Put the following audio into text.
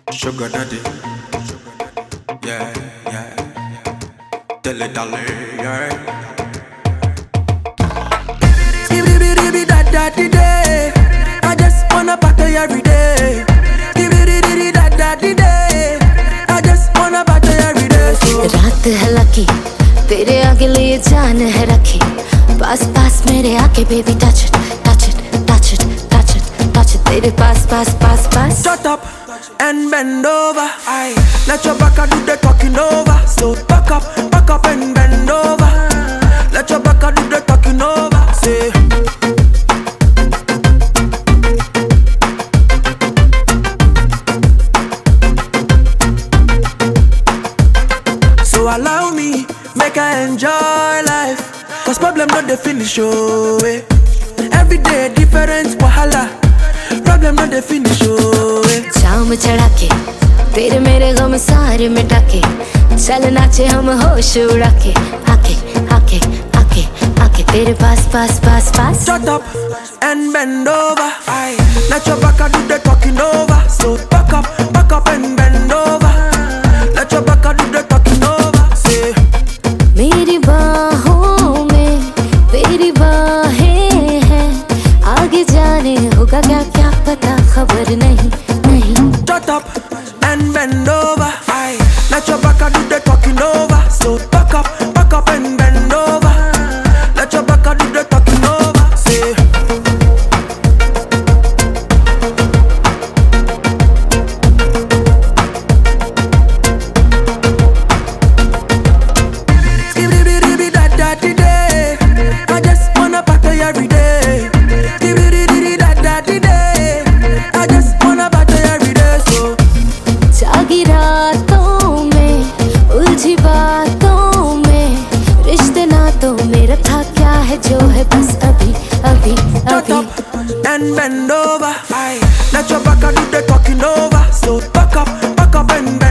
Sugar daddy, yeah, yeah. Dilly dally, yeah. Skibidi da da di day. I just wanna party every day. Skibidi da da di day. I just wanna party every day. रात है lucky, तेरे आगे लिए जान है रखी. पास पास मेरे आके baby touch it, touch it, touch it, touch it, touch it. तेरे पास पास पास पास. Shut up and bend over. Aye. Let your back do the talking over. So back up and bend over. Let your back do the talking over. Say. So allow me, make I enjoy life. Cause problem not the finish, oh eh. Every day different wahala. Problem not the finish, oh eh. जाम चढ़ा के तेरे मेरे गम सारे मिटा के चल नाचे हम होश उड़ा के आके आके आके आके तेरे पास पास पास पास. Shut up and bend over. Aye. Let your back do the talking over. So back up and bend over. Let your back do the talking over. Say. मेरी बाहों में तेरी बाहें हैं, आगे जाने होगा क्या क्या पता खबर नहीं नहीं. Shut up and bend over. Aye. Let your back do the talking over. So back up and bend over. Let your back do the talking over. Say. Skibidi da da di day. I just wanna party every day. Skibidi da da di day. I just wanna party every day. So. जागी रातों में उलझी बातों में रिश्ते नातों में रखा क्या है जो है बस अभी अभी Shut अभी. up and bend over. Aye. Let your back do the talking over. So back up and bend.